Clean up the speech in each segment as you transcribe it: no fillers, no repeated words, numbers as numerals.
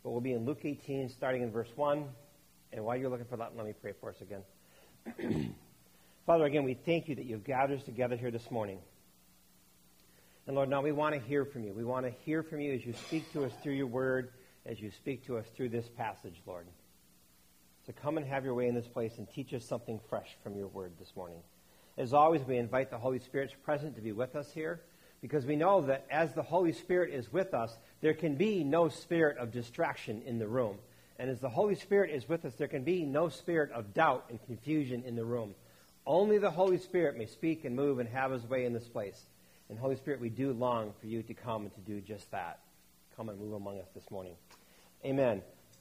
but we'll be in Luke 18, starting in verse 1. And while you're looking for that, let me pray for us again. Father, again, we thank you that you've gathered us together here this morning. And Lord, now we want to hear from you. We want to hear from you as you speak to us through your word, as you speak to us through this passage, Lord. So come and have your way in this place and teach us something fresh from your word this morning. As always, we invite the Holy Spirit's presence to be with us here, because we know that as the Holy Spirit is with us, there can be no spirit of distraction in the room. And as the Holy Spirit is with us, there can be no spirit of doubt and confusion in the room. Only the Holy Spirit may speak and move and have his way in this place. And Holy Spirit, we do long for you to come and to do just that. Come and move among us this morning. Amen.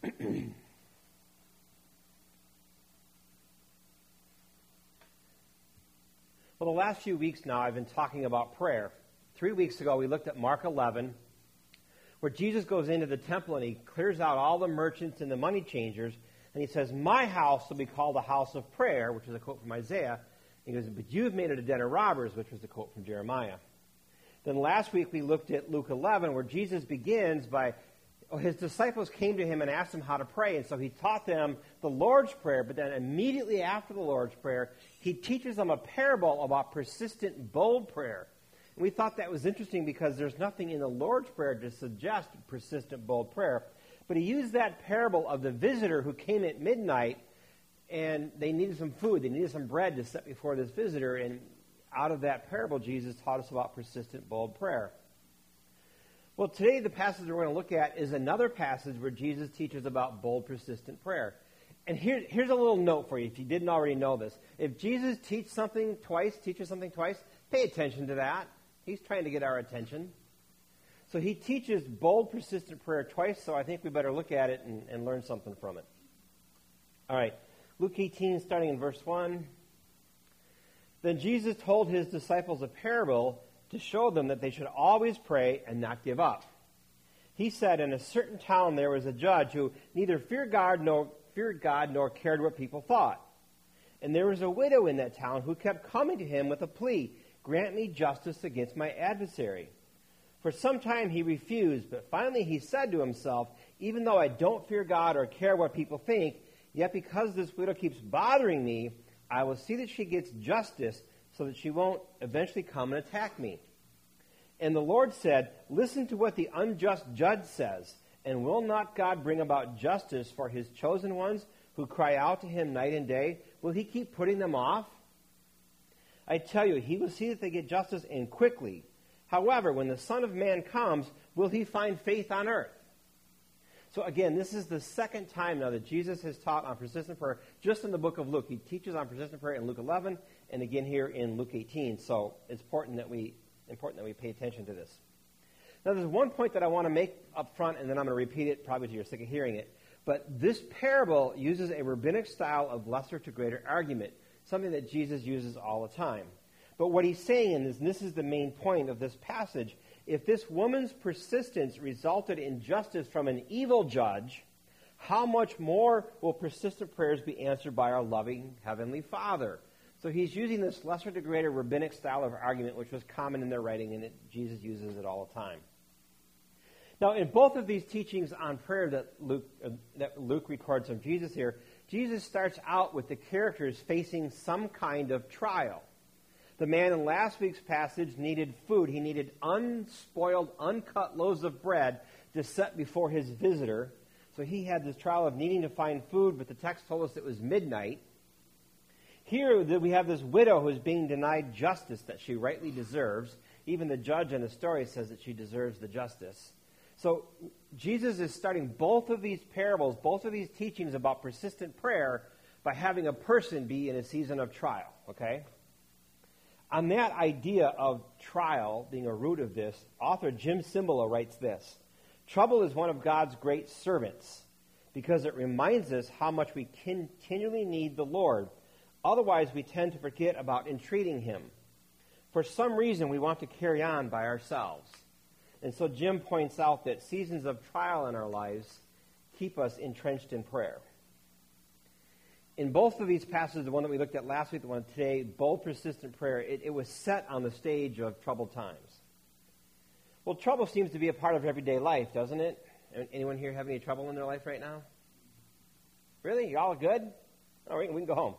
Well, the last few weeks now, I've been talking about prayer. 3 weeks ago, we looked at Mark 11, where Jesus goes into the temple and he clears out all the merchants and the money changers, and he says, "My house will be called a house of prayer," which is a quote from Isaiah. He goes, "But you've made it a den of robbers," which was a quote from Jeremiah. Then last week we looked at Luke 11, where Jesus begins by, his disciples came to him and asked him how to pray, and so he taught them the Lord's Prayer, but then immediately after the Lord's Prayer, he teaches them a parable about persistent, bold prayer. And we thought that was interesting because there's nothing in the Lord's Prayer to suggest persistent, bold prayer. But he used that parable of the visitor who came at midnight, and they needed some food. They needed some bread to set before this visitor, and out of that parable, Jesus taught us about persistent, bold prayer. Well, today the passage we're going to look at is another passage where Jesus teaches about bold, persistent prayer. And here's a little note for you if you didn't already know this. If Jesus teaches something twice, pay attention to that. He's trying to get our attention. So he teaches bold, persistent prayer twice, so I think we better look at it and learn something from it. All right, Luke 18, starting in verse 1. Then Jesus told his disciples a parable to show them that they should always pray and not give up. He said, "In a certain town there was a judge who neither feared God nor cared what people thought. And there was a widow in that town who kept coming to him with a plea, 'Grant me justice against my adversary.' For some time he refused, but finally he said to himself, 'Even though I don't fear God or care what people think, yet because this widow keeps bothering me, I will see that she gets justice so that she won't eventually come and attack me.' And the Lord said, 'Listen to what the unjust judge says, and will not God bring about justice for his chosen ones who cry out to him night and day? Will he keep putting them off? I tell you, he will see that they get justice, and quickly. However, when the Son of Man comes, will he find faith on earth?'" So again, this is the second time now that Jesus has taught on persistent prayer just in the book of Luke. He teaches on persistent prayer in Luke 11 and again here in Luke 18. So it's important that we pay attention to this. Now there's one point that I want to make up front, and then I'm going to repeat it probably till you're sick of hearing it. But this parable uses a rabbinic style of lesser to greater argument, something that Jesus uses all the time. But what he's saying is, and this is the main point of this passage, if this woman's persistence resulted in justice from an evil judge, how much more will persistent prayers be answered by our loving Heavenly Father? So he's using this lesser to greater rabbinic style of argument, which was common in their writing, and Jesus uses it all the time. Now, in both of these teachings on prayer that Luke records from Jesus here, Jesus starts out with the characters facing some kind of trial. The man in last week's passage needed food. He needed unspoiled, uncut loaves of bread to set before his visitor. So he had this trial of needing to find food, but the text told us it was midnight. Here we have this widow who is being denied justice that she rightly deserves. Even the judge in the story says that she deserves the justice. So Jesus is starting both of these parables, both of these teachings about persistent prayer by having a person be in a season of trial, okay? On that idea of trial being a root of this, author Jim Cymbala writes this: "Trouble is one of God's great servants because it reminds us how much we continually need the Lord. Otherwise, we tend to forget about entreating him. For some reason, we want to carry on by ourselves." And so Jim points out that seasons of trial in our lives keep us entrenched in prayer. In both of these passages, the one that we looked at last week, the one today, bold, persistent prayer, it was set on the stage of troubled times. Well, trouble seems to be a part of everyday life, doesn't it? Anyone here have any trouble in their life right now? Really? You all good? All right, we can go home.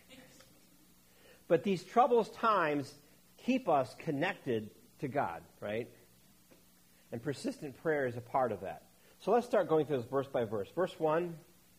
But these troublous times keep us connected to God, right? And persistent prayer is a part of that. So let's start going through this verse by verse. Verse 1.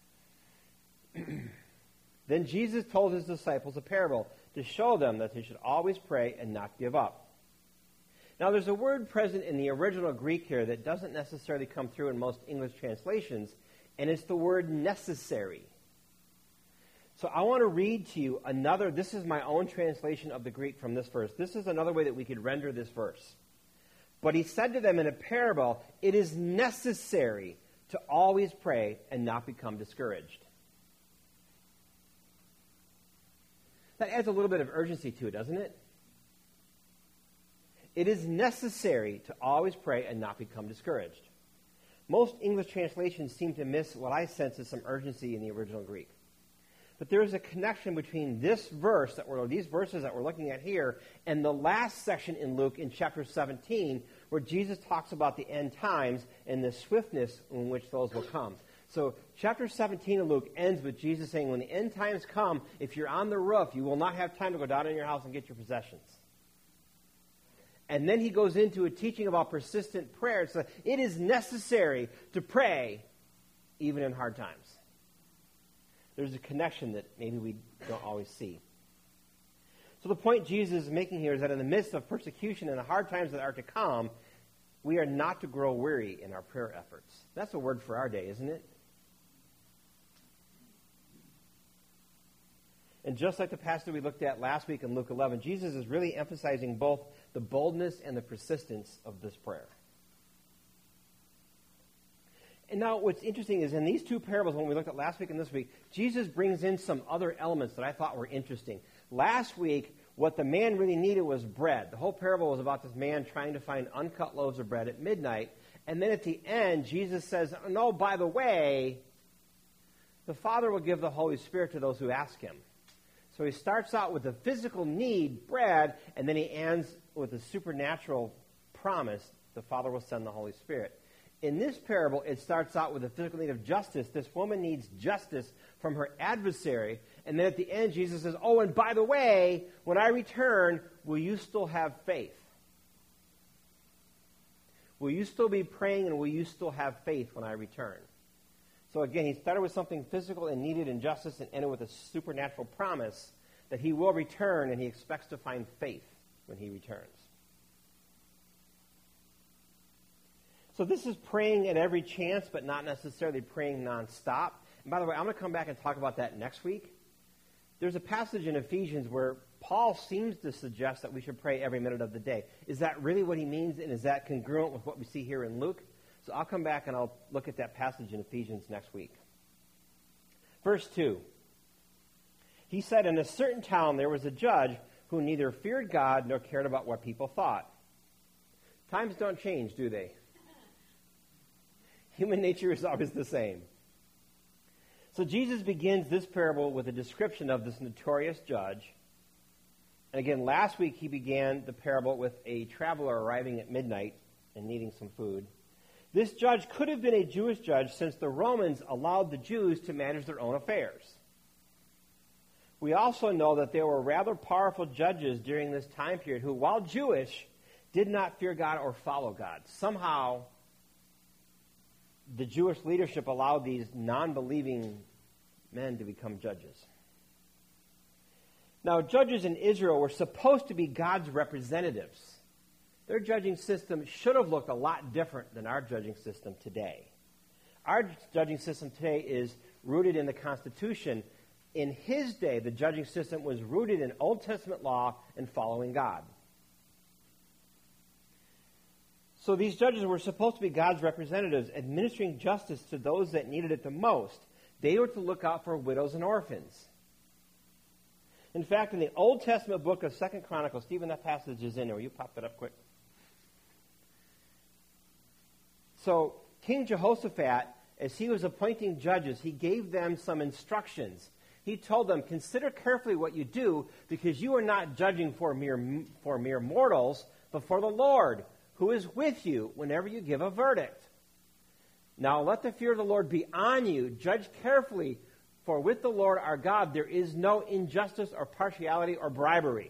Then Jesus told his disciples a parable to show them that they should always pray and not give up. Now there's a word present in the original Greek here that doesn't necessarily come through in most English translations, and it's the word necessary. So I want to read to you this is my own translation of the Greek from this verse. This is another way that we could render this verse. But he said to them in a parable, it is necessary to always pray and not become discouraged. That adds a little bit of urgency to it, doesn't it? It is necessary to always pray and not become discouraged. Most English translations seem to miss what I sense as some urgency in the original Greek. But there is a connection between this verse, these verses that we're looking at here, and the last section in Luke in chapter 17, where Jesus talks about the end times and the swiftness in which those will come. So chapter 17 of Luke ends with Jesus saying, when the end times come, if you're on the roof, you will not have time to go down in your house and get your possessions. And then he goes into a teaching about persistent prayer. So it is necessary to pray even in hard times. There's a connection that maybe we don't always see. So the point Jesus is making here is that in the midst of persecution and the hard times that are to come, we are not to grow weary in our prayer efforts. That's a word for our day, isn't it? And just like the passage we looked at last week in Luke 11, Jesus is really emphasizing both the boldness and the persistence of this prayer. And now what's interesting is in these two parables, when we looked at last week and this week, Jesus brings in some other elements that I thought were interesting. Last week, what the man really needed was bread. The whole parable was about this man trying to find uncut loaves of bread at midnight. And then at the end, Jesus says, no, by the way, the Father will give the Holy Spirit to those who ask him. So he starts out with the physical need, bread, and then he ends with a supernatural promise, the Father will send the Holy Spirit. In this parable, it starts out with the physical need of justice. This woman needs justice from her adversary. And then at the end, Jesus says, oh, and by the way, when I return, will you still have faith? Will you still be praying, and will you still have faith when I return? So again, he started with something physical and needed in justice and ended with a supernatural promise that he will return, and he expects to find faith when he returns. So this is praying at every chance, but not necessarily praying nonstop. And by the way, I'm going to come back and talk about that next week. There's a passage in Ephesians where Paul seems to suggest that we should pray every minute of the day. Is that really what he means, and is that congruent with what we see here in Luke? So I'll come back and I'll look at that passage in Ephesians next week. Verse 2. He said, in a certain town there was a judge who neither feared God nor cared about what people thought. Times don't change, do they? Human nature is always the same. So Jesus begins this parable with a description of this notorious judge. And again, last week he began the parable with a traveler arriving at midnight and needing some food. This judge could have been a Jewish judge since the Romans allowed the Jews to manage their own affairs. We also know that there were rather powerful judges during this time period who, while Jewish, did not fear God or follow God. Somehow, the Jewish leadership allowed these non-believing men to become judges. Now, judges in Israel were supposed to be God's representatives. Their judging system should have looked a lot different than our judging system today. Our judging system today is rooted in the Constitution. In his day, the judging system was rooted in Old Testament law and following God. So these judges were supposed to be God's representatives, administering justice to those that needed it the most. They were to look out for widows and orphans. In fact, in the Old Testament book of 2 Chronicles, Stephen, that passage is in there. Will you pop that up quick? So King Jehoshaphat, as he was appointing judges, he gave them some instructions. He told them, consider carefully what you do, because you are not judging for mere mortals, but for the Lord, who is with you whenever you give a verdict. Now let the fear of the Lord be on you. Judge carefully, for with the Lord our God there is no injustice or partiality or bribery.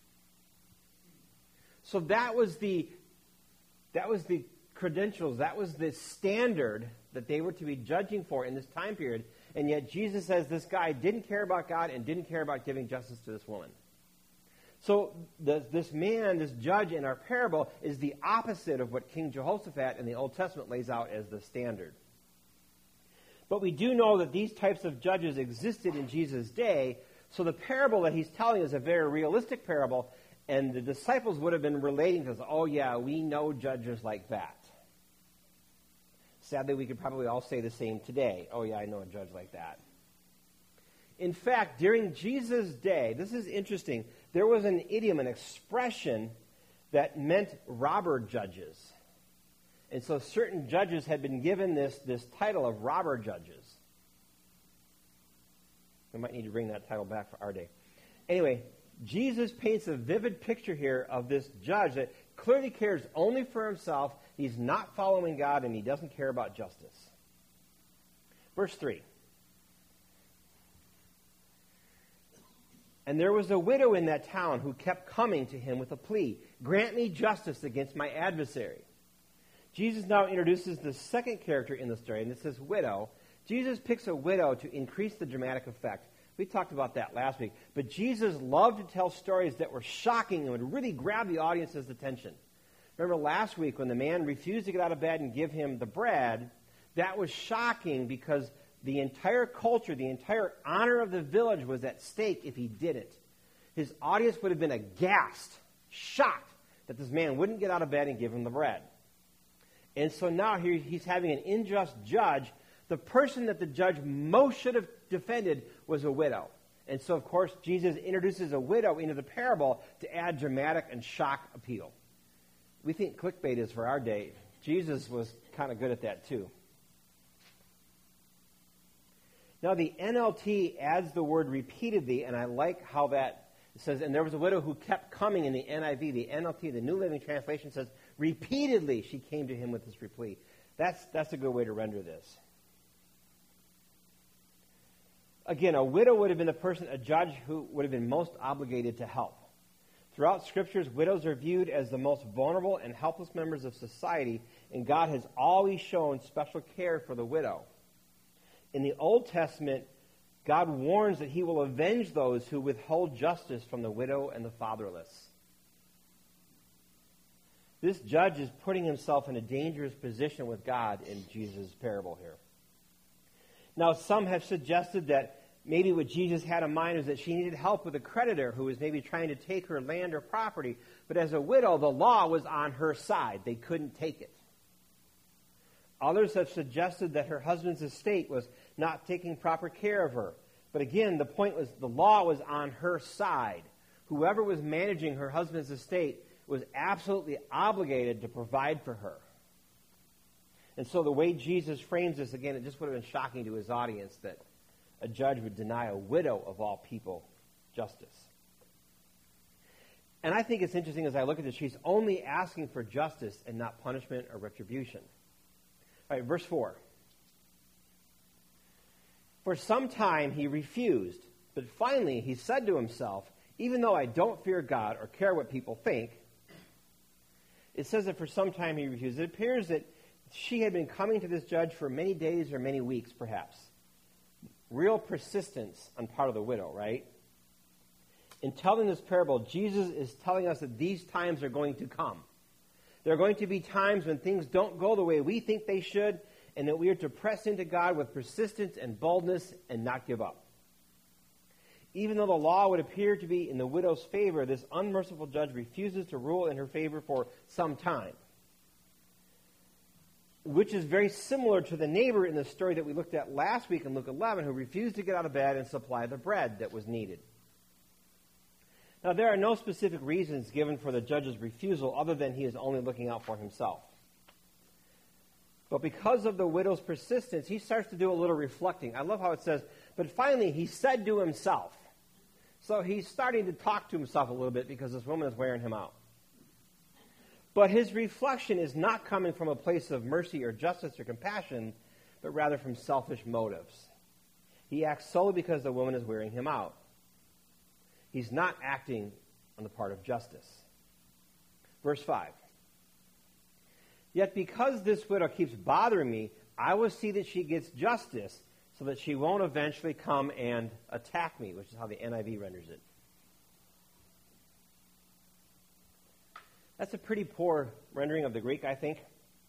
So that was the credentials, that was the standard that they were to be judging for in this time period. And yet Jesus says this guy didn't care about God and didn't care about giving justice to this woman. So this man, this judge in our parable, is the opposite of what King Jehoshaphat in the Old Testament lays out as the standard. But we do know that these types of judges existed in Jesus' day, so the parable that he's telling is a very realistic parable, and the disciples would have been relating to us, oh yeah, we know judges like that. Sadly, we could probably all say the same today. Oh yeah, I know a judge like that. In fact, during Jesus' day, this is interesting, there was an idiom, an expression that meant robber judges. And so certain judges had been given this title of robber judges. We might need to bring that title back for our day. Anyway, Jesus paints a vivid picture here of this judge that clearly cares only for himself. He's not following God, and he doesn't care about justice. Verse 3. And there was a widow in that town who kept coming to him with a plea, grant me justice against my adversary. Jesus now introduces the second character in the story, and this is widow. Jesus picks a widow to increase the dramatic effect. We talked about that last week. But Jesus loved to tell stories that were shocking and would really grab the audience's attention. Remember last week when the man refused to get out of bed and give him the bread, that was shocking because the entire culture, the entire honor of the village was at stake if he didn't. His audience would have been aghast, shocked that this man wouldn't get out of bed and give him the bread. And so now here he's having an unjust judge. The person that the judge most should have defended was a widow. And so, of course, Jesus introduces a widow into the parable to add dramatic and shock appeal. We think clickbait is for our day. Jesus was kind of good at that too. Now, the NLT adds the word repeatedly, and I like how that says, and there was a widow who kept coming in the NIV. The NLT, the New Living Translation, says, repeatedly she came to him with this plea. That's a good way to render this. Again, a widow would have been a judge who would have been most obligated to help. Throughout Scriptures, widows are viewed as the most vulnerable and helpless members of society, and God has always shown special care for the widow. In the Old Testament, God warns that he will avenge those who withhold justice from the widow and the fatherless. This judge is putting himself in a dangerous position with God in Jesus' parable here. Now, some have suggested that maybe what Jesus had in mind is that she needed help with a creditor who was maybe trying to take her land or property. But as a widow, the law was on her side. They couldn't take it. Others have suggested that her husband's estate was not taking proper care of her. But again, the point was the law was on her side. Whoever was managing her husband's estate was absolutely obligated to provide for her. And so the way Jesus frames this, again, it just would have been shocking to his audience that a judge would deny a widow of all people justice. And I think it's interesting as I look at this, she's only asking for justice and not punishment or retribution. All right, verse 4. For some time he refused, but finally he said to himself, even though I don't fear God or care what people think, it says that for some time he refused. It appears that she had been coming to this judge for many days or many weeks, perhaps. Real persistence on part of the widow, right? In telling this parable, Jesus is telling us that these times are going to come. There are going to be times when things don't go the way we think they should, and that we are to press into God with persistence and boldness and not give up. Even though the law would appear to be in the widow's favor, this unmerciful judge refuses to rule in her favor for some time, which is very similar to the neighbor in the story that we looked at last week in Luke 11, who refused to get out of bed and supply the bread that was needed. Now, there are no specific reasons given for the judge's refusal other than he is only looking out for himself. But because of the widow's persistence, he starts to do a little reflecting. I love how it says, but finally he said to himself. So he's starting to talk to himself a little bit because this woman is wearing him out. But his reflection is not coming from a place of mercy or justice or compassion, but rather from selfish motives. He acts solely because the woman is wearing him out. He's not acting on the part of justice. Verse 5. Yet because this widow keeps bothering me, I will see that she gets justice so that she won't eventually come and attack me, which is how the NIV renders it. That's a pretty poor rendering of the Greek, I think.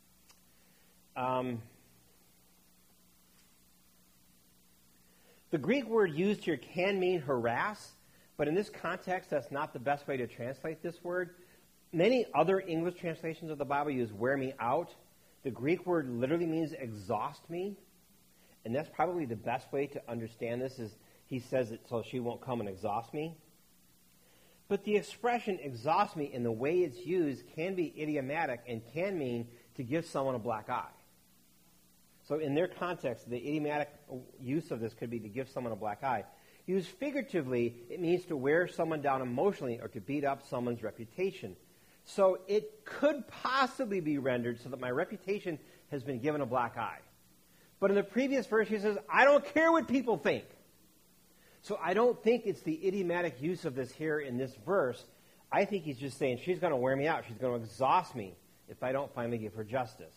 The Greek word used here can mean harass, but in this context, that's not the best way to translate this word. Many other English translations of the Bible use wear me out. The Greek word literally means exhaust me, and that's probably the best way to understand this is he says it so she won't come and exhaust me. But the expression exhaust me in the way it's used can be idiomatic and can mean to give someone a black eye. So in their context, the idiomatic use of this could be to give someone a black eye. Used figuratively, it means to wear someone down emotionally or to beat up someone's reputation. So it could possibly be rendered so that my reputation has been given a black eye. But in the previous verse, he says, I don't care what people think. So I don't think it's the idiomatic use of this here in this verse. I think he's just saying she's going to wear me out. She's going to exhaust me if I don't finally give her justice.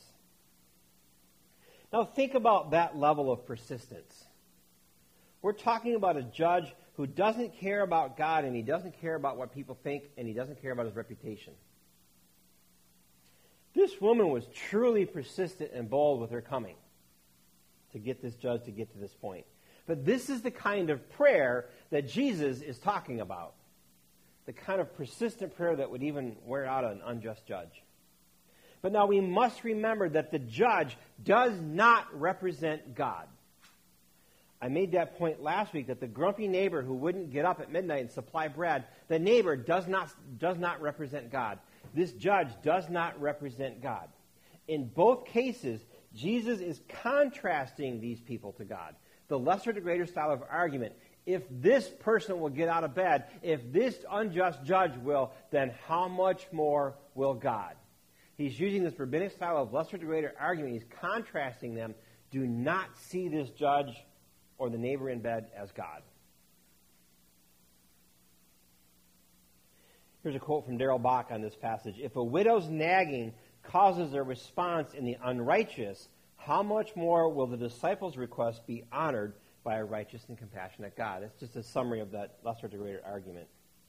Now think about that level of persistence. We're talking about a judge who doesn't care about God, and he doesn't care about what people think, and he doesn't care about his reputation. This woman was truly persistent and bold with her coming to get this judge to get to this point. But this is the kind of prayer that Jesus is talking about. The kind of persistent prayer that would even wear out an unjust judge. But now we must remember that the judge does not represent God. I made that point last week that the grumpy neighbor who wouldn't get up at midnight and supply bread, the neighbor does not represent God. This judge does not represent God. In both cases, Jesus is contrasting these people to God. The lesser to greater style of argument. If this person will get out of bed, if this unjust judge will, then how much more will God? He's using this rabbinic style of lesser to greater argument. He's contrasting them. Do not see this judge or the neighbor in bed as God. Here's a quote from Darrell Bach on this passage. If a widow's nagging causes a response in the unrighteous, how much more will the disciples' request be honored by a righteous and compassionate God? That's just a summary of that lesser to greater argument.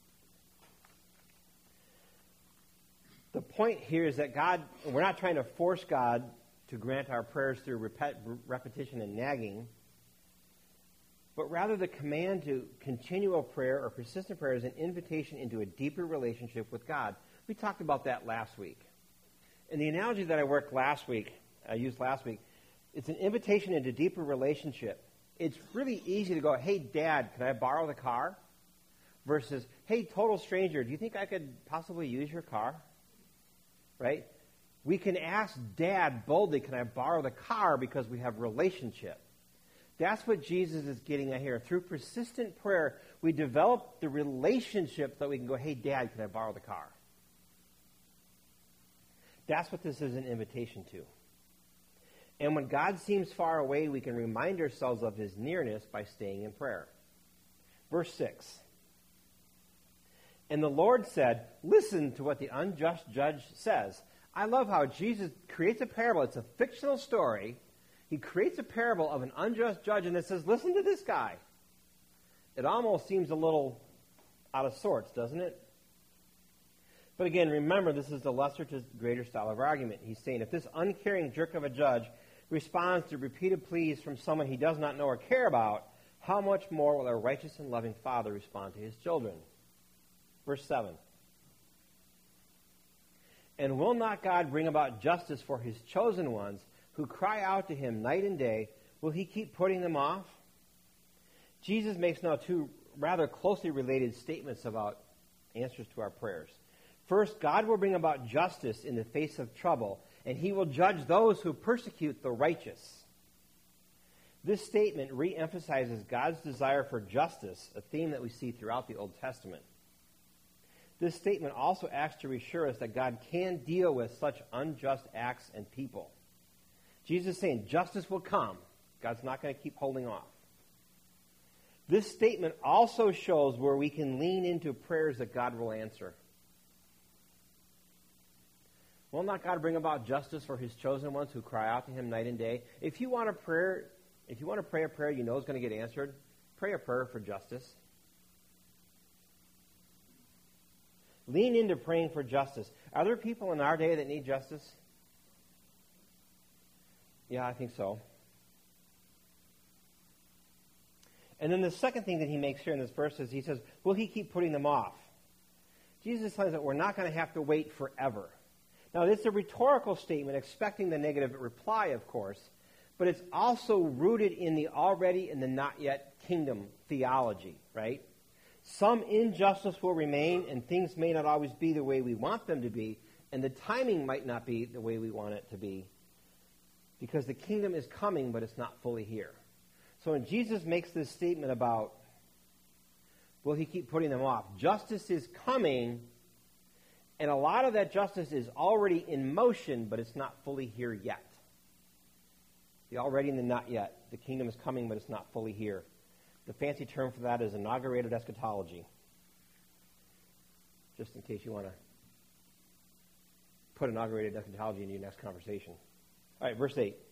The point here is that God, we're not trying to force God to grant our prayers through repetition and nagging, but rather the command to continual prayer or persistent prayer is an invitation into a deeper relationship with God. We talked about that last week. And the analogy that I used last week, it's an invitation into deeper relationship. It's really easy to go, hey, Dad, can I borrow the car? Versus, hey, total stranger, do you think I could possibly use your car? Right? We can ask Dad boldly, can I borrow the car, because we have relationship. That's what Jesus is getting at here. Through persistent prayer, we develop the relationship so that we can go, hey, Dad, can I borrow the car? That's what this is an invitation to. And when God seems far away, we can remind ourselves of his nearness by staying in prayer. Verse 6. And the Lord said, listen to what the unjust judge says. I love how Jesus creates a parable. It's a fictional story. He creates a parable of an unjust judge, and it says, listen to this guy. It almost seems a little out of sorts, doesn't it? But again, remember, this is the lesser to greater style of argument. He's saying if this uncaring jerk of a judge responds to repeated pleas from someone he does not know or care about, how much more will a righteous and loving father respond to his children? Verse 7. And will not God bring about justice for his chosen ones who cry out to him night and day? Will he keep putting them off? Jesus makes now two rather closely related statements about answers to our prayers. First, God will bring about justice in the face of trouble, and he will judge those who persecute the righteous. This statement re-emphasizes God's desire for justice, a theme that we see throughout the Old Testament. This statement also acts to reassure us that God can deal with such unjust acts and people. Jesus is saying justice will come. God's not going to keep holding off. This statement also shows where we can lean into prayers that God will answer. Will not God bring about justice for his chosen ones who cry out to him night and day? If you want to pray a prayer you know is going to get answered, pray a prayer for justice. Lean into praying for justice. Are there people in our day that need justice? Yeah, I think so. And then the second thing that he makes here in this verse is he says, will he keep putting them off? Jesus says that we're not going to have to wait forever. Now, it's a rhetorical statement expecting the negative reply, of course, but it's also rooted in the already and the not yet kingdom theology, right? Some injustice will remain, and things may not always be the way we want them to be, and the timing might not be the way we want it to be, because the kingdom is coming, but it's not fully here. So when Jesus makes this statement about, will he keep putting them off? Justice is coming, and a lot of that justice is already in motion, but it's not fully here yet. The already and the not yet. The kingdom is coming, but it's not fully here. The fancy term for that is inaugurated eschatology. Just in case you want to put inaugurated eschatology into your next conversation. All right, verse 8.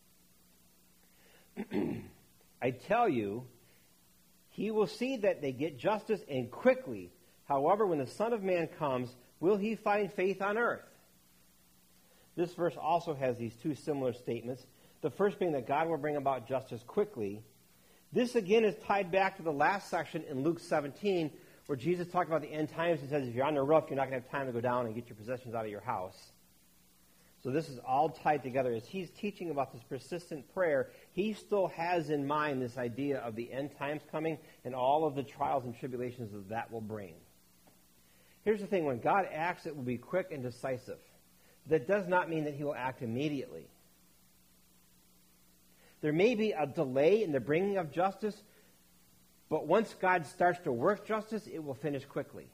I tell you, he will see that they get justice and quickly. However, when the Son of Man comes, will he find faith on earth? This verse also has these two similar statements. The first being that God will bring about justice quickly. This again is tied back to the last section in Luke 17 where Jesus talked about the end times. He says if you're on the roof, you're not going to have time to go down and get your possessions out of your house. So this is all tied together. As he's teaching about this persistent prayer, he still has in mind this idea of the end times coming and all of the trials and tribulations that will bring. Here's the thing. When God acts, it will be quick and decisive. That does not mean that he will act immediately. There may be a delay in the bringing of justice, but once God starts to work justice, it will finish quickly.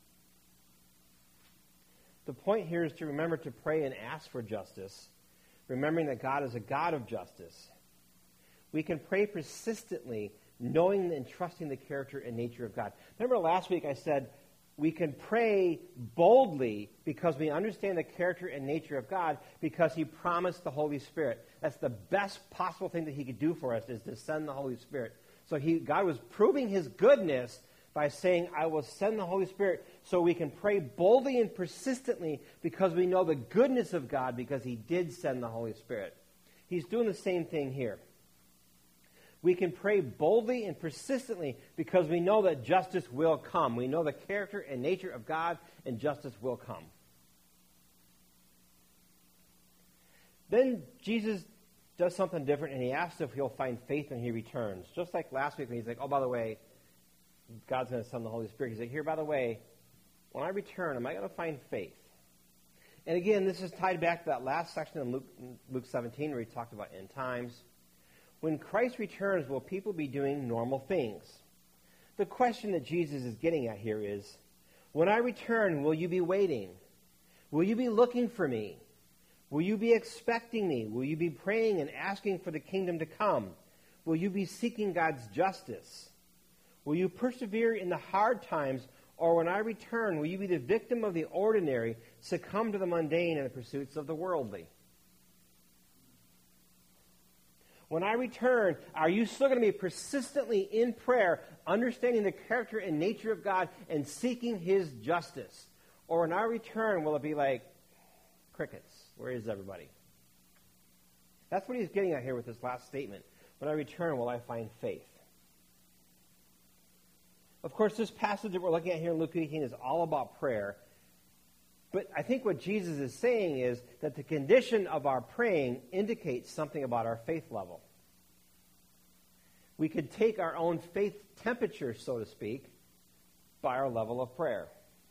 The point here is to remember to pray and ask for justice, remembering that God is a God of justice. We can pray persistently, knowing and trusting the character and nature of God. Remember last week I said we can pray boldly because we understand the character and nature of God because he promised the Holy Spirit. That's the best possible thing that he could do for us is to send the Holy Spirit. So God was proving his goodness by saying, I will send the Holy Spirit so we can pray boldly and persistently because we know the goodness of God because he did send the Holy Spirit. He's doing the same thing here. We can pray boldly and persistently because we know that justice will come. We know the character and nature of God, and justice will come. Then Jesus does something different, and he asks if he'll find faith when he returns. Just like last week when he's like, oh, by the way, God's going to send the Holy Spirit. He's like, here, by the way, when I return, am I going to find faith? And again, this is tied back to that last section in Luke 17 where he talked about end times. When Christ returns, will people be doing normal things? The question that Jesus is getting at here is, when I return, will you be waiting? Will you be looking for me? Will you be expecting me? Will you be praying and asking for the kingdom to come? Will you be seeking God's justice? Will you persevere in the hard times, or when I return, will you be the victim of the ordinary, succumb to the mundane and the pursuits of the worldly? When I return, are you still going to be persistently in prayer, understanding the character and nature of God and seeking his justice? Or when I return, will it be like crickets? Where is everybody? That's what he's getting at here with this last statement. When I return, will I find faith? Of course, this passage that we're looking at here in Luke 18 is all about prayer. But I think what Jesus is saying is that the condition of our praying indicates something about our faith level. We could take our own faith temperature, so to speak, by our level of prayer.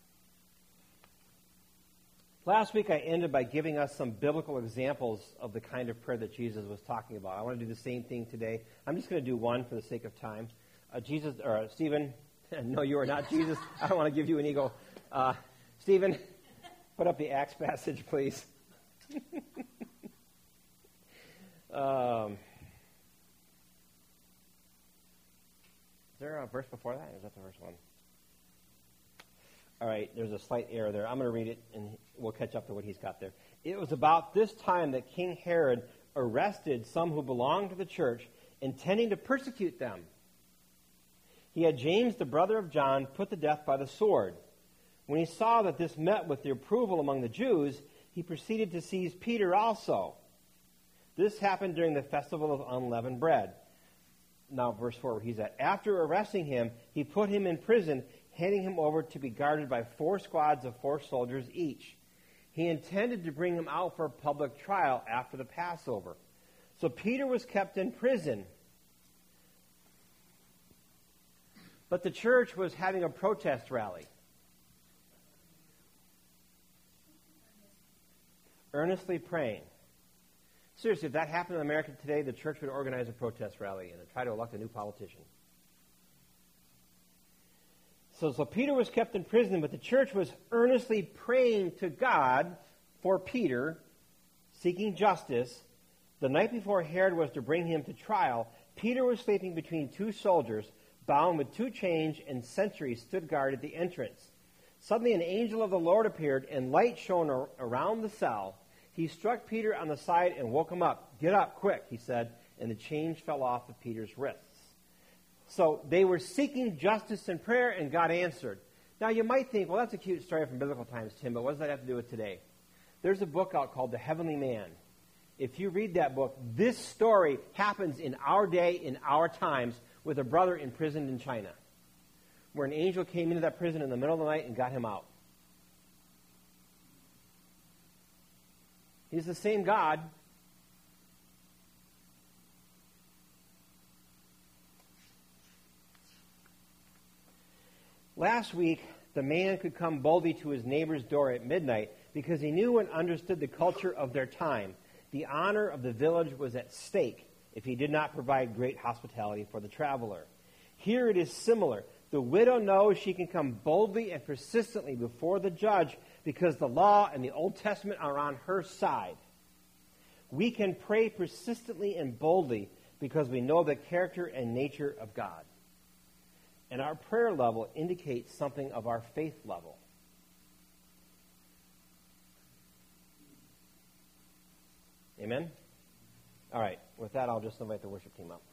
Last week I ended by giving us some biblical examples of the kind of prayer that Jesus was talking about. I want to do the same thing today. I'm just going to do one for the sake of time. Stephen, no, you are not Jesus. I don't want to give you an ego. Stephen, put up the Acts passage, please. Is there a verse before that? Or is that the first one? All right, there's a slight error there. I'm going to read it, and we'll catch up to what he's got there. It was about this time that King Herod arrested some who belonged to the church, intending to persecute them. He had James, the brother of John, put to death by the sword. When he saw that this met with the approval among the Jews, he proceeded to seize Peter also. This happened during the festival of unleavened bread. Now, verse 4, where he's at. After arresting him, he put him in prison, handing him over to be guarded by 4 squads of 4 soldiers each. He intended to bring him out for a public trial after the Passover. So Peter was kept in prison. But the church was having a protest rally. Earnestly praying. Seriously, if that happened in America today, the church would organize a protest rally and try to elect a new politician. So Peter was kept in prison, but the church was earnestly praying to God for Peter, seeking justice. The night before Herod was to bring him to trial, Peter was sleeping between 2 soldiers, bound with 2 chains, and sentries stood guard at the entrance. Suddenly an angel of the Lord appeared, and light shone around the cell. He struck Peter on the side and woke him up. "Get up, quick," he said, and the chains fell off of Peter's wrists. So they were seeking justice in prayer, and God answered. Now you might think, well, that's a cute story from biblical times, Tim, but what does that have to do with today? There's a book out called The Heavenly Man. If you read that book, this story happens in our day, in our times, with a brother imprisoned in China, where an angel came into that prison in the middle of the night and got him out. He's the same God. Last week, the man could come boldly to his neighbor's door at midnight because he knew and understood the culture of their time. The honor of the village was at stake if he did not provide great hospitality for the traveler. Here it is similar. The widow knows she can come boldly and persistently before the judge because the law and the Old Testament are on her side. We can pray persistently and boldly because we know the character and nature of God. And our prayer level indicates something of our faith level. Amen? All right. With that, I'll just invite the worship team up.